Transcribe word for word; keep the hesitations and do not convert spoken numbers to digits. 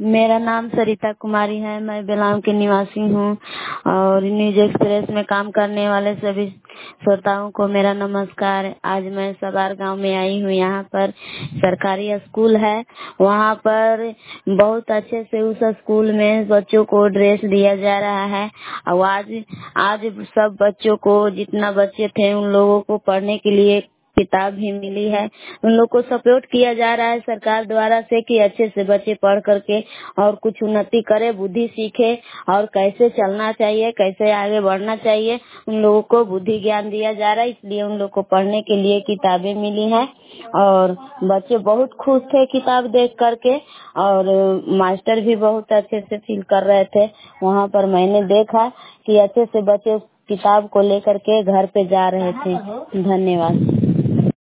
मेरा नाम सरिता कुमारी है। मैं बेलाम की निवासी हूँ और न्यूज एक्सप्रेस में काम करने वाले सभी श्रोताओं को मेरा नमस्कार। आज मैं सबार गांव में आई हूँ। यहाँ पर सरकारी स्कूल है। वहाँ पर बहुत अच्छे से उस स्कूल में बच्चों को ड्रेस दिया जा रहा है और आज आज सब बच्चों को, जितना बच्चे थे उन लोगों को पढ़ने के लिए किताब भी मिली है। उन लोग को सपोर्ट किया जा रहा है सरकार द्वारा से कि अच्छे से बच्चे पढ़ करके और कुछ उन्नति करे, बुद्धि सीखे और कैसे चलना चाहिए, कैसे आगे बढ़ना चाहिए, उन लोगों को बुद्धि ज्ञान दिया जा रहा है। इसलिए उन लोग को पढ़ने के लिए किताबें मिली हैं और बच्चे बहुत खुश थे किताब देख करके और मास्टर भी बहुत अच्छे से फील कर रहे थे। वहाँ पर मैंने देखा कि अच्छे से बच्चे किताब को लेकर के घर पे जा रहे थे। धन्यवाद।